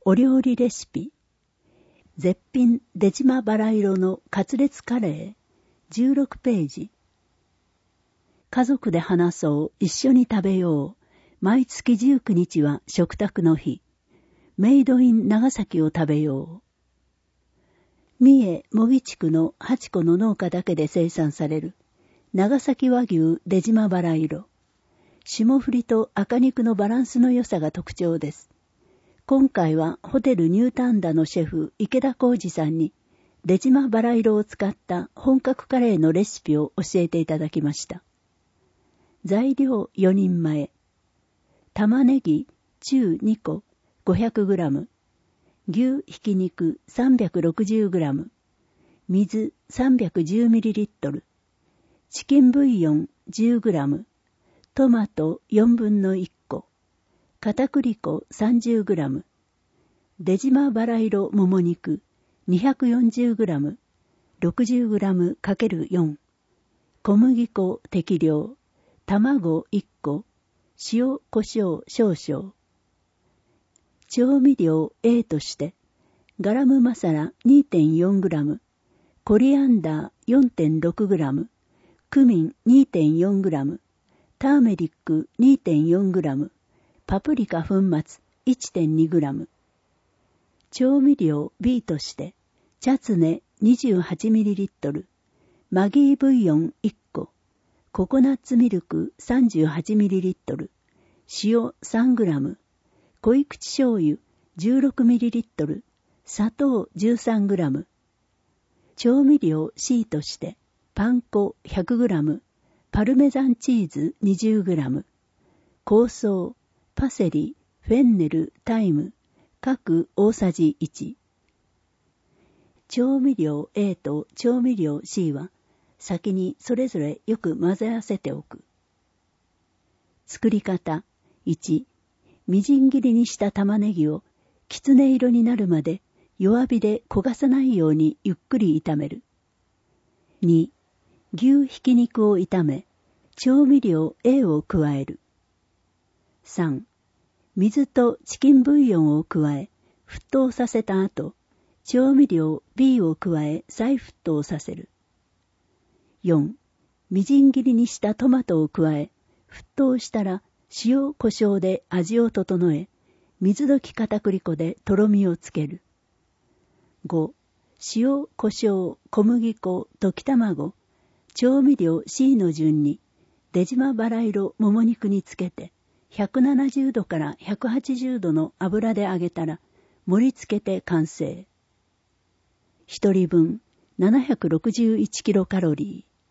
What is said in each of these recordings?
お料理レシピ。絶品出島バラ色のカツレツカレー16ページ。家族で話そう、一緒に食べよう。毎月19日は食卓の日。メイドイン長崎を食べよう。三重茂木地区の8個の農家だけで生産される長崎和牛出島バラ色。霜降りと赤肉のバランスの良さが特徴です。今回はホテルニュータンダのシェフ池田浩二さんに出島バラ色を使った本格カレーのレシピを教えていただきました。材料4人前。玉ねぎ中2個 500g。牛ひき肉 360g。水 310ml。チキンブイヨン 10g。トマト4分の1個。片栗粉 30g。出島バラ色もも肉 240g。60g×4。小麦粉適量。卵1個。塩胡椒少々。調味料 A として、ガラムマサラ 2.4g。コリアンダー 4.6g。クミン 2.4g。ターメリック 2.4g。パプリカ粉末 1.2g。調味料 B として、チャツネ 28ml。マギーブイヨン1個。ココナッツミルク 38ml。塩 3g。濃い口醤油 16ml。砂糖 13g。調味料 C として、パン粉 100g。パルメザンチーズ 20g。香草、パセリ、フェンネル、タイム、各大さじ1。調味料 A と調味料 C は、先にそれぞれよく混ぜ合わせておく。作り方。1、みじん切りにした玉ねぎをきつね色になるまで弱火で焦がさないようにゆっくり炒める。2、牛ひき肉を炒め、調味料 A を加える。3、水とチキンブイヨンを加え、沸騰させた後、調味料 B を加え再沸騰させる。4、みじん切りにしたトマトを加え、沸騰したら塩胡椒で味を整え、水溶き片栗粉でとろみをつける。5、塩胡椒小麦粉溶き卵、調味料 C の順に出島バラ色もも肉につけて、170度から180度の油で揚げたら盛り付けて完成。1人分761キロカロリー。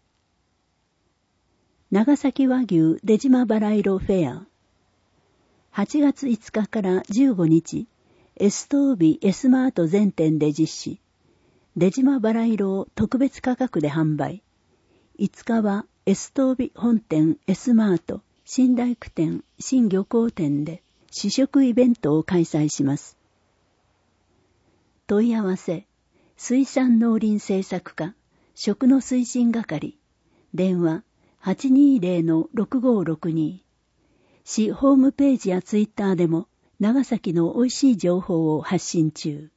長崎和牛出島バラ色フェア。8月5日から15日、エストービエスマート全店で実施。出島バラ色を特別価格で販売。5日はエストービ本店エスマート新大工店新漁港店で試食イベントを開催します。問い合わせ、水産農林政策課食の推進係、電話820-6562。市ホームページやツイッターでも長崎の美味しい情報を発信中。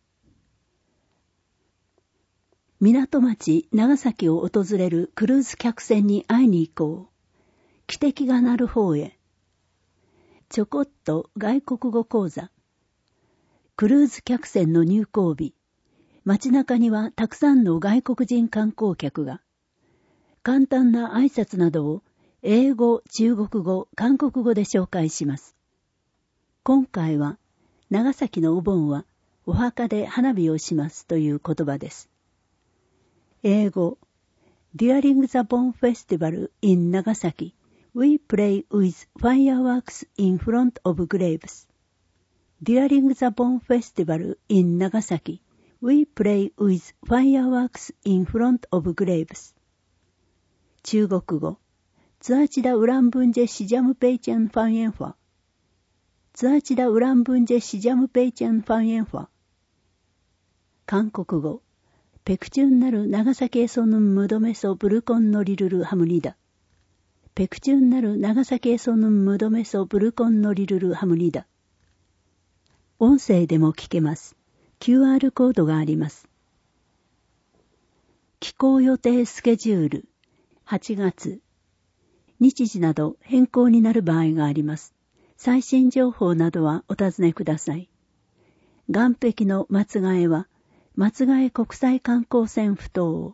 港町長崎を訪れるクルーズ客船に会いに行こう。汽笛が鳴る方へ。ちょこっと外国語講座。クルーズ客船の入港日。街中にはたくさんの外国人観光客が。簡単な挨拶などを英語、中国語、韓国語で紹介します。今回は長崎のお盆はお墓で花火をしますという言葉です。英語 During the Bon Festival in Nagasaki, we play with fireworks in front of graves. During the Bon Festival in Nagasaki, we play with fireworks in front of graves. 中国語ツアチダウランブンジェシジャムペイチャンファンエンファ。ツアチダウランブンジェシジャムペイチャンファンエンファ。韓国語ペクチュンナル長崎エソヌンムドメソブルコンノリルルハムニダ。ペクチュンナル長崎エソヌンムドメソブルコンノリルルハムニダ。 音声でも聞けます。QR コードがあります。寄港予定スケジュール。8月。日時など変更になる場合があります。最新情報などはお尋ねください。岸壁の松ヶ江は、松ヶ江国際観光船不当。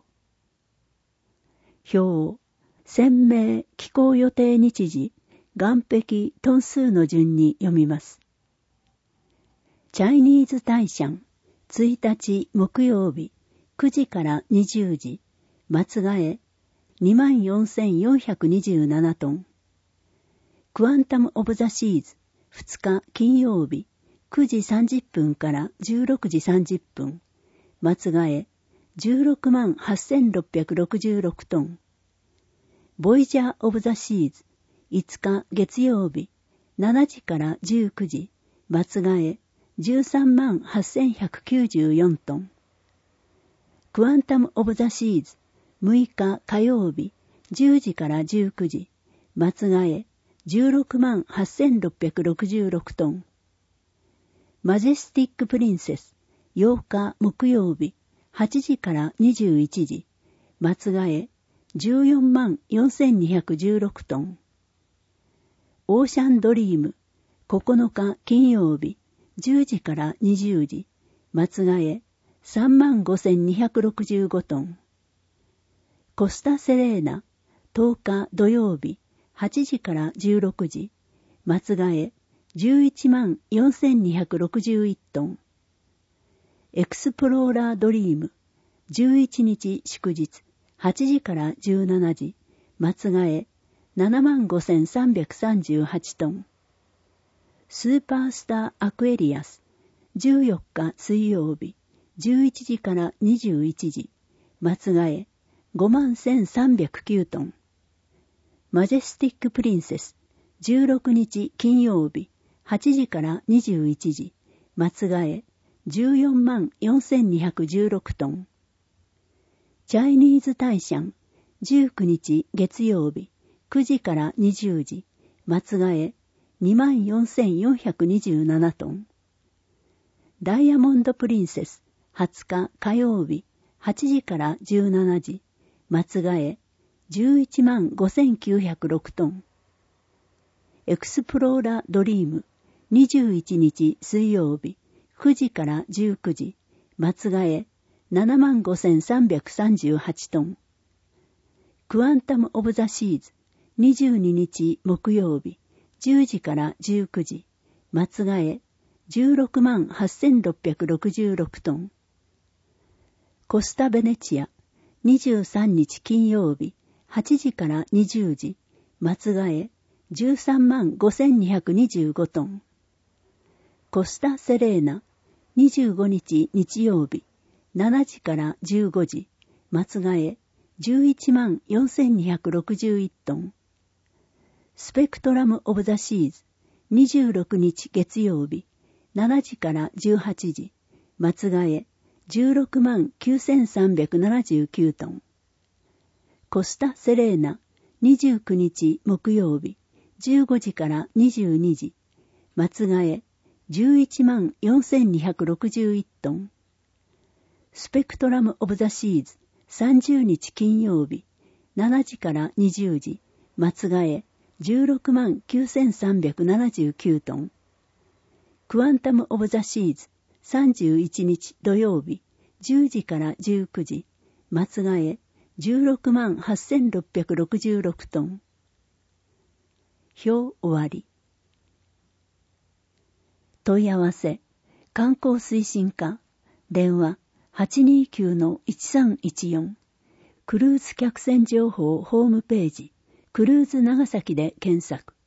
表、船名、寄港予定日時、岸壁トン数の順に読みます。チャイニーズ大シャン、1日木曜日、9時から20時、松ヶ江、24,427 トン。クワンタム・オブ・ザ・シーズ、2日金曜日、9時30分から16時30分、松ヶ江、168,666 トン。ボイジャー・オブ・ザ・シーズ、5日月曜日、7時から19時、松ヶ江、138,194 トン。クワンタム・オブ・ザ・シーズ、6日火曜日、10時から19時、松ヶ江、168,666 トン。マジェスティック・プリンセス、8日木曜日、8時から21時、松ヶ江、144,216 トン。オーシャンドリーム、9日金曜日、10時から20時、松ヶ江、35,265 トン。コスタセレーナ、10日土曜日、8時から16時、松ヶ江、114,261 トン。エクスプローラードリーム、11日祝日、8時から17時、松ヶ江、75,338 トン。スーパースターアクエリアス、14日水曜日、11時から21時、松ヶ江、51,309 トン。マジェスティックプリンセス、16日金曜日、8時から21時、松ヶ江、144,216 トン。チャイニーズ大シャン、19日月曜日、9時から20時、松ヶ江、24,427 トン。ダイヤモンドプリンセス、20日火曜日、8時から17時、松ヶ江、115,906 トン。エクスプローラドリーム、21日水曜日、9時から19時、松ヶ江、75,338 トン。クワンタム・オブ・ザ・シーズ、22日木曜日、10時から19時、松ヶ江、168,666 トン。コスタ・ベネチア、23日金曜日、8時から20時、松ヶ江、135,225 トン。コスタ・セレーナ、25日日曜日、7時から15時、松ヶ江、114,261 トン。スペクトラム・オブ・ザ・シーズ、26日月曜日、7時から18時、松ヶ江、169,379 トン。コスタ・セレーナ、29日木曜日、15時から22時、松ヶ江、114,261 トン。スペクトラム・オブ・ザ・シーズ、30日金曜日、7時から20時、松ヶ江、169,379 トン。クワンタム・オブ・ザ・シーズ、31日土曜日、10時から19時、松ヶ江、168,666 トン。表終わり。問い合わせ、観光推進課、電話 829-1314、クルーズ客船情報ホームページ、クルーズ長崎で検索。